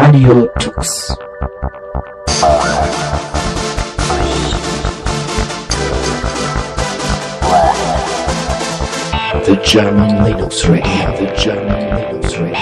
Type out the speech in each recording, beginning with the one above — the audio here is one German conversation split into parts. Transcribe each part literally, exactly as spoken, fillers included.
Audio Tux. The German Linux Radio, the German Linux Radio.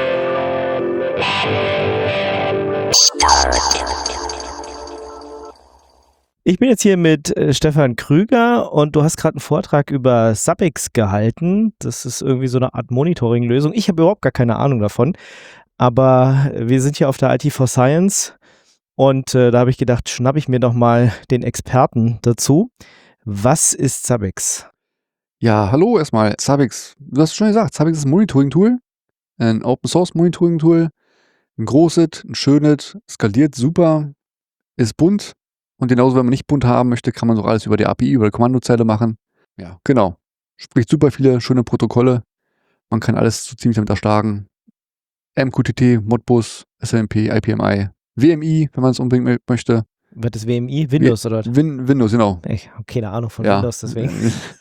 Ich bin jetzt hier mit äh, Stefan Krüger und du hast gerade einen Vortrag über Zabbix gehalten. Das ist irgendwie so eine Art Monitoring-Lösung. Ich habe überhaupt gar keine Ahnung davon, aber wir sind hier auf der I T for Science und äh, da habe ich gedacht, schnappe ich mir doch mal den Experten dazu. Was ist Zabbix? Ja, hallo erstmal. Zabbix, du hast es schon gesagt, Zabbix ist ein Monitoring-Tool, ein Open-Source-Monitoring-Tool, ein großes, ein schönes, skaliert super, ist bunt. Und genauso, wenn man nicht bunt haben möchte, kann man so alles über die A P I, über die Kommandozeile machen. Ja, genau. Spricht super viele schöne Protokolle. Man kann alles so ziemlich damit erstarken. M Q T T, Modbus, S M P, I P M I, W M I, wenn man es unbedingt möchte. Was ist W M I? Windows, oder? Win- Windows, genau. Ich habe keine Ahnung von Ja. Windows, deswegen.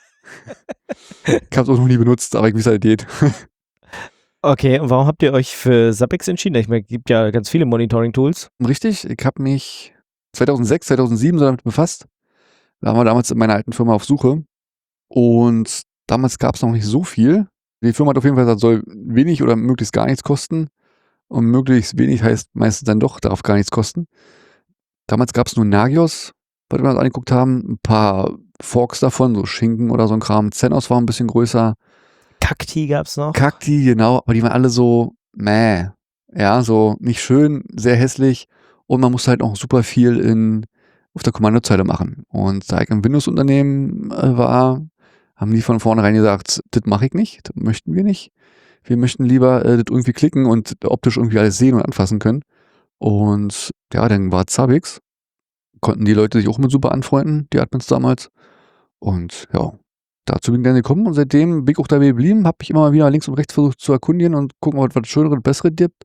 Ich habe es auch noch nie benutzt, aber ich weiß, wie es halt geht. Okay, und warum habt ihr euch für Zabbix entschieden? Ich meine, es gibt ja ganz viele Monitoring-Tools. Richtig, ich habe mich zweitausendsechs, zweitausendsieben so damit befasst. Da waren wir damals in meiner alten Firma auf Suche. Und damals gab es noch nicht so viel. Die Firma hat auf jeden Fall gesagt, soll wenig oder möglichst gar nichts kosten. Und möglichst wenig heißt meistens dann doch, darf gar nichts kosten. Damals gab es nur Nagios, was wir uns angeguckt haben. Ein paar Forks davon, so Schinken oder so ein Kram. Zenos war ein bisschen größer. Cacti gab es noch. Cacti, genau. Aber die waren alle so, meh. Ja, so nicht schön, sehr hässlich. Und man musste halt auch super viel in, auf der Kommandozeile machen. Und da ich ein Windows-Unternehmen äh, war, haben die von vornherein gesagt, das mache ich nicht, das möchten wir nicht. Wir möchten lieber äh, das irgendwie klicken und optisch irgendwie alles sehen und anfassen können. Und ja, dann war Zabbix. Konnten die Leute sich auch mit super anfreunden, die Admins damals. Und ja, dazu bin ich dann gekommen und seitdem bin ich auch dabei geblieben, habe mich immer mal wieder links und rechts versucht zu erkundigen und gucken, ob es was Schöneres und Besseres gibt.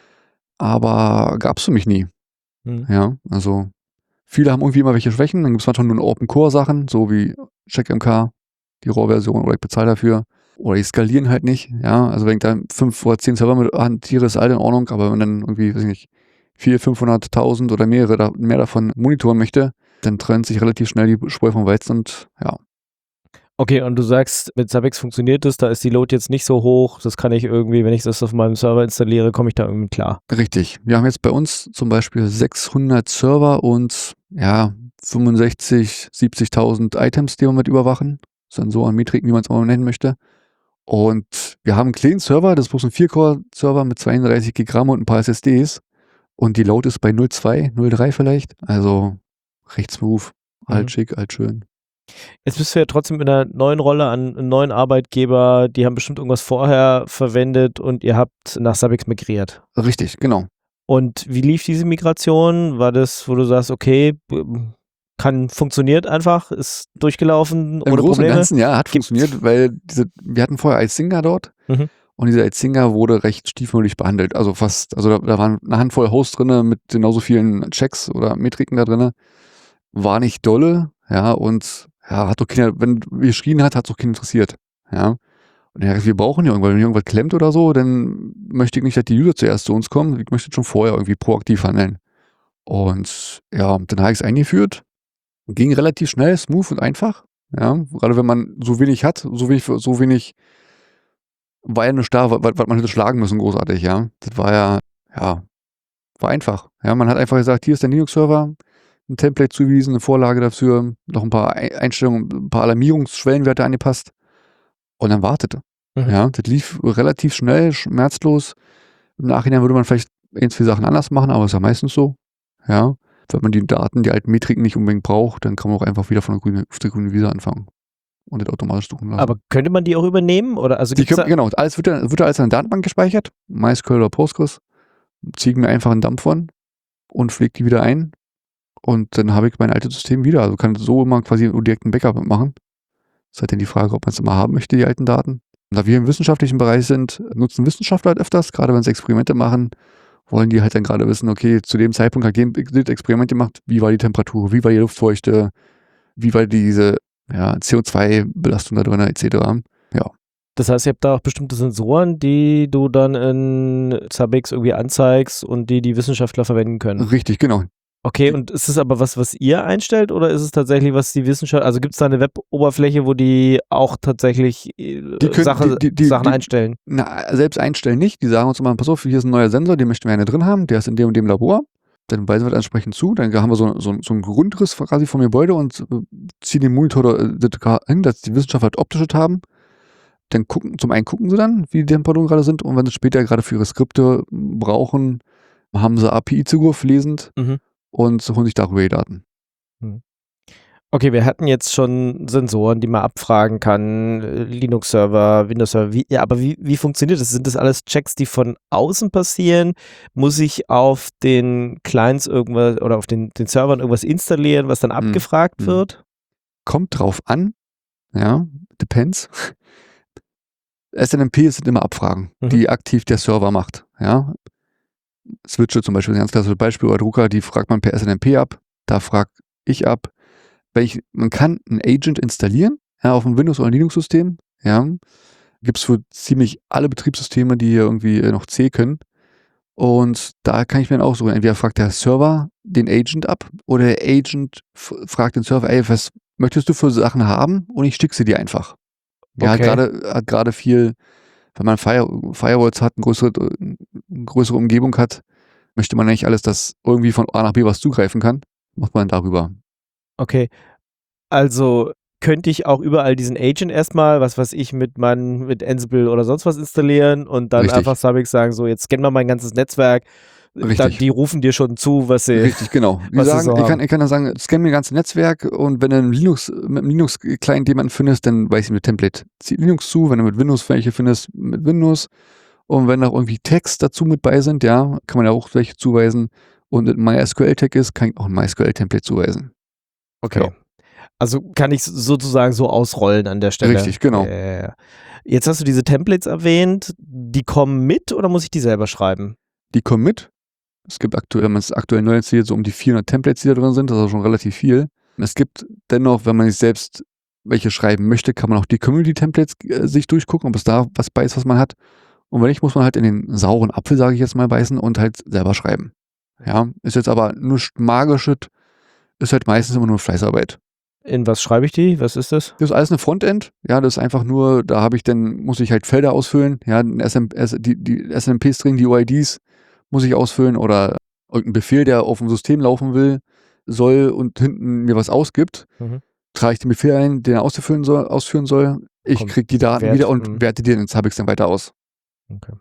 Aber gab es für mich nie. Hm. Ja, also viele haben irgendwie immer welche Schwächen. Dann gibt es manchmal nur Open-Core-Sachen, so wie CheckMK, die RAW-Version, oder ich bezahle dafür. Oder die skalieren halt nicht. Ja, also wenn ich da fünf oder zehn Server mit hantiere, ist alles in Ordnung. Aber wenn man dann irgendwie, weiß ich nicht, vierhunderttausend, fünfhunderttausend oder mehrere da, mehr davon monitoren möchte, dann trennt sich relativ schnell die Spreu vom Weizen und ja. Okay, und du sagst, mit Zabbix funktioniert das, da ist die Load jetzt nicht so hoch, das kann ich irgendwie, wenn ich das auf meinem Server installiere, komme ich da irgendwie klar. Richtig. Wir haben jetzt bei uns zum Beispiel sechshundert Server und ja, fünfundsechzig, siebzigtausend Items, die wir mit überwachen. Sensoren, Metriken, wie man es auch nennen möchte. Und wir haben einen kleinen Server, das ist bloß ein vier Core Server mit zweiunddreißig Gigramm und ein paar S S Ds. Und die Load ist bei null Komma zwei, null Komma drei vielleicht. Also recht smooth, alt Mhm. schick, alt schön. Jetzt bist du ja trotzdem in einer neuen Rolle an einem neuen Arbeitgeber, die haben bestimmt irgendwas vorher verwendet und ihr habt nach Zabbix migriert. Richtig, genau. Und wie lief diese Migration? War das, wo du sagst, okay, kann, funktioniert einfach, ist durchgelaufen, Im ohne Großen und Probleme? Ganzen, ja, hat Gibt's- funktioniert, weil diese, wir hatten vorher Izinga dort. Mhm. Und dieser Izinga wurde recht stiefmütterlich behandelt. Also fast, also da, da waren eine Handvoll Hosts drin mit genauso vielen Checks oder Metriken da drin. War nicht dolle, ja, und ja, hat doch keiner, wenn geschrien hat, hat es doch keinen interessiert. Ja. Und ja, wir brauchen ja irgendwas, wenn irgendwas klemmt oder so, dann möchte ich nicht, dass die User zuerst zu uns kommen. Ich möchte schon vorher irgendwie proaktiv handeln. Und ja, dann habe ich es eingeführt. Ging relativ schnell, smooth und einfach. Ja, gerade wenn man so wenig hat, so wenig, so wenig war ja nicht da, was, was man hätte schlagen müssen, großartig, ja. Das war ja, ja, war einfach. Ja, man hat einfach gesagt, hier ist der Linux-Server, ein Template zugewiesen, eine Vorlage dafür, noch ein paar Einstellungen, ein paar Alarmierungsschwellenwerte angepasst und dann wartete. Mhm. Ja, das lief relativ schnell, schmerzlos. Im Nachhinein würde man vielleicht ein, zwei Sachen anders machen, aber ist ja meistens so. Ja, wenn man die Daten, die alten Metriken nicht unbedingt braucht, dann kann man auch einfach wieder von der grünen, auf der grünen Wiese anfangen und das automatisch suchen lassen. Aber könnte man die auch übernehmen? Oder also Die gibt's können, da, genau, alles wird, ja- wird ja als eine Datenbank gespeichert, MySQL oder Postgres, ziehen mir einfach einen Dump von und pflege die wieder ein und dann habe ich mein altes System wieder. Also kann so immer quasi direkt ein Backup machen. Das ist halt dann die Frage, ob man es immer haben möchte, die alten Daten. Und da wir im wissenschaftlichen Bereich sind, nutzen Wissenschaftler halt öfters, gerade wenn sie Experimente machen, wollen die halt dann gerade wissen, okay, zu dem Zeitpunkt hat das Experiment gemacht, wie war die Temperatur, wie war die Luftfeuchte, wie war diese ja, C O zwei Belastung da drin, et cetera. Ja, Das heißt, ihr habt da auch bestimmte Sensoren, die du dann in Zabbix irgendwie anzeigst und die die Wissenschaftler verwenden können. Richtig, genau. Okay, und ist es aber was, was ihr einstellt oder ist es tatsächlich, was die Wissenschaftler, also gibt es da eine Web-Oberfläche, wo die auch tatsächlich äh, Die können- Sache, die- die- Sachen die- einstellen? Na, selbst einstellen nicht. Die sagen uns immer, pass auf, hier ist ein neuer Sensor, den möchten wir gerne drin haben, der ist in dem und dem Labor. Dann weisen wir das entsprechend zu. Dann haben wir so, so, so einen Grundriss quasi vom Gebäude und äh, ziehen den Monitor äh, hin, dass die Wissenschaftler halt optisch das haben. Dann gucken, zum einen gucken sie dann, wie die Temperaturen gerade sind, und wenn sie später gerade für ihre Skripte brauchen, haben sie A P I-Zugriff lesend Mhm. und holen sich darüber die Daten. Okay, wir hatten jetzt schon Sensoren, die man abfragen kann, äh, Linux-Server, Windows-Server, wie, ja, aber wie, wie funktioniert das? Sind das alles Checks, die von außen passieren? Muss ich auf den Clients irgendwas oder auf den, den Servern irgendwas installieren, was dann abgefragt Mhm. wird? Kommt drauf an, ja, depends. S N M P sind immer Abfragen, Mhm. die aktiv der Server macht, ja. Switche zum Beispiel, ein ganz klassisches Beispiel, oder Drucker, die fragt man per S N M P ab, da frage ich ab. Wenn ich, man kann einen Agent installieren, ja, auf einem Windows- oder Linux-System, ja. Gibt es für ziemlich alle Betriebssysteme, die hier irgendwie äh, noch C können. Und da kann ich mir dann auch so, entweder fragt der Server den Agent ab oder der Agent f- fragt den Server, ey, was möchtest du für Sachen haben? Und ich schicke sie dir einfach. Ja, Okay. gerade hat gerade viel, wenn man Fire, Firewalls hat, eine größere, eine größere Umgebung hat, möchte man eigentlich alles, das irgendwie von A nach B was zugreifen kann, macht man darüber. Okay, also könnte ich auch überall diesen Agent erstmal, was weiß ich, mit meinem, mit Ansible oder sonst was installieren und dann Richtig. einfach Zabbix sagen, so jetzt scannen wir mein ganzes Netzwerk. Dann, Richtig. die rufen dir schon zu, was sie. Richtig, genau. Die was sie sagen, so ich, kann, haben. ich kann dann sagen, scan mir ganze Netzwerk, und wenn du einen Linux, mit einem Linux-Client jemanden findest, dann weiß ich mit Template Linux zu. Wenn du mit Windows welche findest, mit Windows. Und wenn auch irgendwie Tags dazu mit bei sind, ja, kann man ja auch welche zuweisen. Und ein MySQL-Tag ist, kann ich auch ein MySQL-Template zuweisen. Okay. Ja. Also kann ich sozusagen so ausrollen an der Stelle. Richtig, genau. Äh, jetzt hast du diese Templates erwähnt. Die kommen mit oder muss ich die selber schreiben? Die kommen mit. Es gibt aktuell, wenn man es aktuell neu erzählt, so um die vierhundert Templates, die da drin sind. Das ist auch schon relativ viel. Es gibt dennoch, wenn man sich selbst welche schreiben möchte, kann man auch die Community-Templates äh, sich durchgucken, ob es da was bei ist, was man hat. Und wenn nicht, muss man halt in den sauren Apfel, sage ich jetzt mal, beißen und halt selber schreiben. Ja, ist jetzt aber nur magisches, ist halt meistens immer nur Fleißarbeit. In was schreibe ich die? Was ist das? Das ist alles eine Frontend. Ja, das ist einfach nur, da habe ich dann, muss ich halt Felder ausfüllen. Ja, ein S M, S, die, die S N M P-String, die U I Ds muss ich ausfüllen oder irgendein Befehl, der auf dem System laufen will, soll und hinten mir was ausgibt. Mhm. Trage ich den Befehl ein, den er ausführen soll, ausführen soll. Ich Kommt kriege die Daten Wert, wieder und mhm. werte die in Zabbix dann weiter aus. Okay.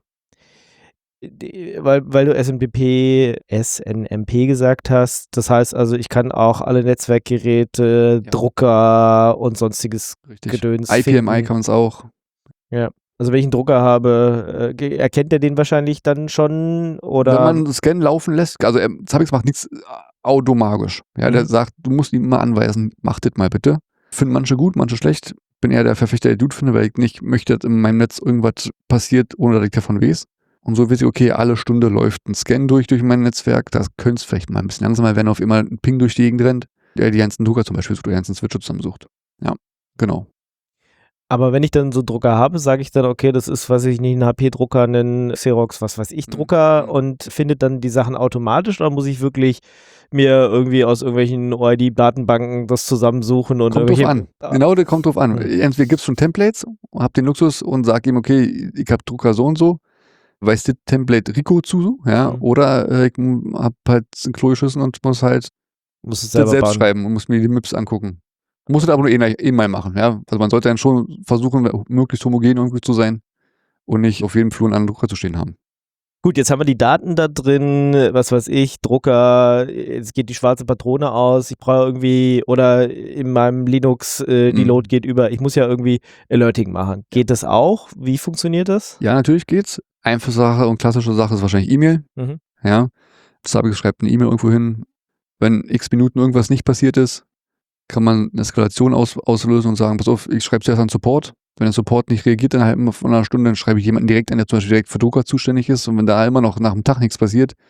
Die- Weil, weil du S N M P, S N M P gesagt hast, das heißt also, ich kann auch alle Netzwerkgeräte, Ja. Drucker und sonstiges Richtig. Gedöns I P M I finden. kann man es auch. Also wenn ich einen Drucker habe, äh, ge- erkennt er den wahrscheinlich dann schon oder? Wenn man das Scan laufen lässt, also ähm, Zabbix macht nichts äh, automagisch. Ja, der Mhm. sagt, du musst ihm immer anweisen, mach das mal bitte. Finden manche gut, manche schlecht. Bin eher der Verfechter, der Dude finde, weil ich nicht möchte, dass in meinem Netz irgendwas passiert, ohne dass ich davon weiß. Und so weiß ich, okay, alle Stunde läuft ein Scan durch durch mein Netzwerk. Das könnte es vielleicht mal ein bisschen langsamer werden, auf immer ein Ping durch die Gegend rennt, der die ganzen Drucker zum Beispiel sucht, die ganzen Switcher zusammensucht. Ja, genau. Aber wenn ich dann so einen Drucker habe, sage ich dann, okay, das ist, weiß ich nicht, ein H P-Drucker, ein Xerox, was weiß ich, Mhm. Drucker Mhm. und findet dann die Sachen automatisch oder muss ich wirklich mir irgendwie aus irgendwelchen O I D-Datenbanken das zusammensuchen und Kommt drauf irgendwelche. an. Genau, das kommt drauf an. Mhm. Entweder gibt es schon Templates, hab den Luxus und sag ihm, okay, ich hab Drucker so und so, weiß das Template Rico zu, ja, Mhm. oder äh, ich m- hab halt ein Klo geschissen und muss halt Muss es das selber selbst bauen. schreiben und muss mir die M I Ps angucken. Muss es aber nur eh, eh mal machen, ja. Also man sollte dann schon versuchen, möglichst homogen irgendwie zu sein und nicht auf jedem Flur einen anderen Drucker zu stehen haben. Gut, jetzt haben wir die Daten da drin, was weiß ich, Drucker, jetzt geht die schwarze Patrone aus, ich brauche irgendwie, oder in meinem Linux, äh, die Mhm. Load geht über, ich muss ja irgendwie Alerting machen. Geht das auch? Wie funktioniert das? Ja, natürlich geht's. Einfache Sache und klassische Sache ist wahrscheinlich E-Mail. Mhm. Ja. Das habe ich schreibt eine E-Mail irgendwo hin. Wenn x Minuten irgendwas nicht passiert ist, kann man eine Eskalation aus, auslösen und sagen, pass auf, ich schreibe zuerst an Support. Wenn der Support nicht reagiert innerhalb von einer Stunde, dann schreibe ich jemanden direkt an, der zum Beispiel direkt für Drucker zuständig ist. Und wenn da immer noch nach einem Tag nichts passiert,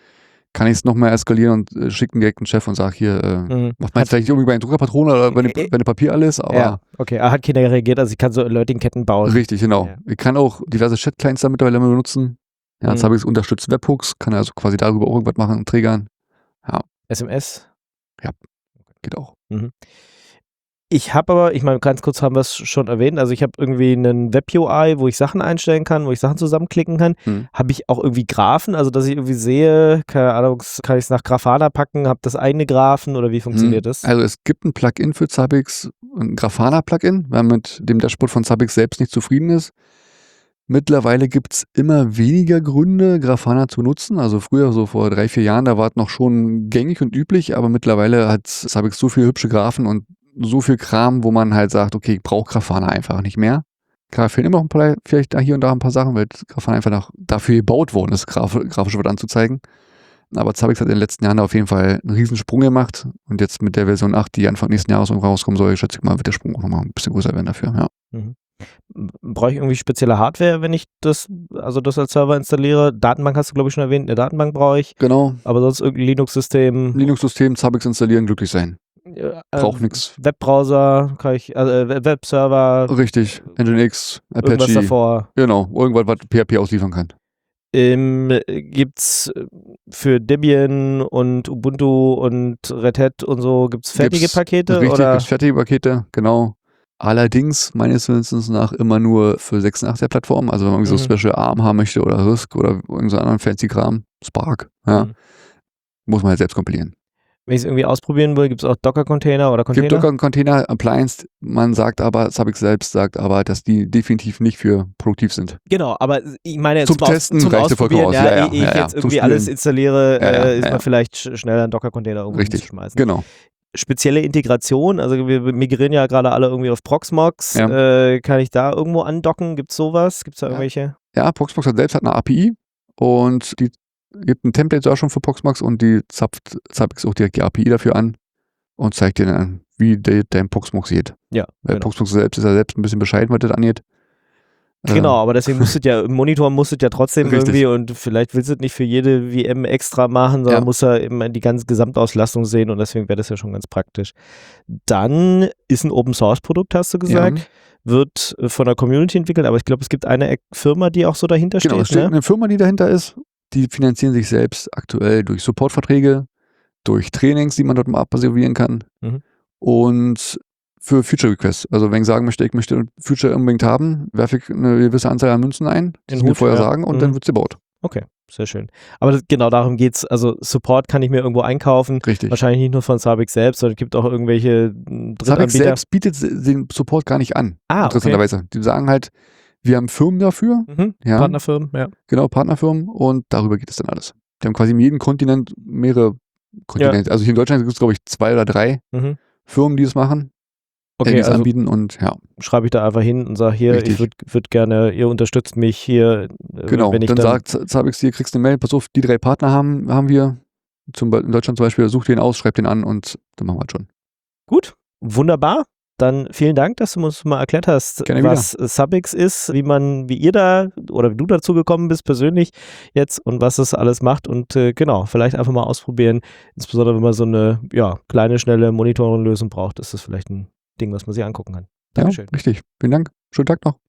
kann ich es nochmal eskalieren und äh, schicke einen direkten Chef und sage hier, äh, Mhm. macht man jetzt vielleicht irgendwie bei einer Druckerpatrone oder wenn, Äh, wenn Papier alles, aber Ja, okay. Er hat keiner reagiert, also ich kann so Alerting-Ketten bauen. richtig, genau. Ja. Ich kann auch diverse Chat-Clients da mittlerweile benutzen. Ja, jetzt Mhm. habe ich es unterstützt Webhooks, kann also quasi darüber auch irgendwas machen und triggern. S M S? Geht auch. Mhm. Ich habe aber, ich meine, ganz kurz haben wir es schon erwähnt, also ich habe irgendwie einen Web-U I, wo ich Sachen einstellen kann, wo ich Sachen zusammenklicken kann. Hm. Habe ich auch irgendwie Graphen, also dass ich irgendwie sehe, keine Ahnung, kann ich es nach Grafana packen, habe das eigene Graphen oder wie funktioniert Hm. das? Also es gibt ein Plugin für Zabbix, ein Grafana-Plugin, wenn man mit dem Dashboard von Zabbix selbst nicht zufrieden ist. Mittlerweile gibt es immer weniger Gründe, Grafana zu nutzen. Also früher, so vor drei, vier Jahren, da war es noch schon gängig und üblich, aber mittlerweile hat Zabbix so viele hübsche Graphen und so viel Kram, wo man halt sagt, okay, ich brauche Grafana einfach nicht mehr. Klar, fehlen immer noch ein paar, vielleicht da hier und da ein paar Sachen, weil Grafana einfach noch dafür gebaut worden ist, graf, grafisch was anzuzeigen. Aber Zabbix hat in den letzten Jahren auf jeden Fall einen riesen Sprung gemacht und jetzt mit der Version acht, die Anfang nächsten Jahres rauskommen soll, schätze ich mal, wird der Sprung auch nochmal ein bisschen größer werden dafür, ja. Mhm. Brauche ich irgendwie spezielle Hardware, wenn ich das, also das als Server installiere? Datenbank hast du, glaube ich, schon erwähnt, eine Datenbank brauche ich, Genau. aber sonst irgendein Linux-System. Linux-System, Zabbix installieren, glücklich sein. äh, Braucht äh, nix. Webbrowser, kann ich, also äh, Webserver, Richtig. Nginx, irgendwas Apache. davor. Genau. Irgendwas, was P H P ausliefern kann. Ähm, gibt's für Debian und Ubuntu und Red Hat und so, gibt's fertige Gibt's- Pakete? Richtig, oder? gibt's fertige Pakete, genau. Allerdings meines Wissens nach immer nur für sechsundachtziger Plattformen. Also wenn man irgendwie so Mhm. Special ARM haben möchte oder Risk oder irgendeinen so anderen fancy Kram, Spark, ja, Mhm. muss man halt selbst kompilieren. Wenn ich es irgendwie ausprobieren will, gibt es auch Docker-Container oder Container? Gibt Docker Container, Appliance, man sagt aber, Zabbix selbst sagt aber, dass die definitiv nicht für produktiv sind. Genau, aber ich meine, Zum zum, Aus- Testen zum reicht der vollkommen Ausprobieren, aus. ja, Ja, ja, ehe ich ja, ja. jetzt Zum irgendwie alles Spielen. installiere, Ja, ja, äh, ist ja, man ja. vielleicht sch- schneller einen Docker-Container irgendwo Richtig, hinzuschmeißen. genau. Spezielle Integration, also wir migrieren ja gerade alle irgendwie auf Proxmox. Ja. Äh, kann ich da irgendwo andocken? Gibt es sowas? Gibt es da Ja. irgendwelche? Ja, Proxmox hat selbst hat eine A P I und die gibt ein Template da schon für Proxmox und die zapft Zabbix auch direkt die A P I dafür an und zeigt dir dann, wie de, dein Proxmox geht. Ja, Weil genau. Proxmox selbst ist ja selbst ein bisschen bescheiden, was das angeht. Genau, Ähm, aber deswegen musstet ja, im Monitor musstet ja trotzdem Richtig. irgendwie und vielleicht willst du es nicht für jede V M extra machen, sondern Ja. musst ja immer die ganze Gesamtauslastung sehen und deswegen wäre das ja schon ganz praktisch. Dann ist ein Open Source Produkt, hast du gesagt, Ja. wird äh, von der Community entwickelt, aber ich glaube, es gibt eine Eck- Firma, die auch so dahinter Genau, es steht, steht ne? eine Firma, die dahinter ist. Die finanzieren sich selbst aktuell durch Supportverträge, durch Trainings, die man dort mal absolvieren kann Mhm. und für Future Requests. Also wenn ich sagen möchte, ich möchte Future unbedingt haben, werfe ich eine gewisse Anzahl an Münzen ein, die In sie mir Hut, vorher ja. sagen und Mhm. dann wird sie gebaut. Okay, sehr schön. Aber das, genau darum geht's. Also Support kann ich mir irgendwo einkaufen. Richtig. Wahrscheinlich nicht nur von Zabbix selbst, sondern es gibt auch irgendwelche mh, Zabbix Drittanbieter. selbst bietet se- den Support gar nicht an, Ah, okay. interessanterweise. Die sagen halt, wir haben Firmen dafür, Mhm. ja, Partnerfirmen, ja. genau, Partnerfirmen und darüber geht es dann alles. Die haben quasi in jedem Kontinent mehrere Kontinente. Also hier in Deutschland gibt es, glaube ich, zwei oder drei Mhm. Firmen, die das machen, äh, die Okay, es also anbieten und ja, schreibe ich da einfach hin und sage, hier, Richtig. ich würde würd gerne, ihr unterstützt mich hier, äh, genau. wenn ich Dann, dann, sagt Z- Zabbix dir, kriegst du eine Mail, pass auf, die drei Partner haben, haben wir, zum, Be- in Deutschland zum Beispiel, such den aus, schreib den an und dann machen wir das schon. gut, wunderbar. Dann vielen Dank, dass du uns mal erklärt hast, Gerne was äh, Zabbix ist, wie man, wie ihr da oder wie du dazu gekommen bist persönlich jetzt und was es alles macht und äh, genau, vielleicht einfach mal ausprobieren, insbesondere wenn man so eine ja, kleine, schnelle Monitoring-Lösung braucht, ist das vielleicht ein Ding, was man sich angucken kann. Dankeschön. Ja, richtig. Vielen Dank. Schönen Tag noch.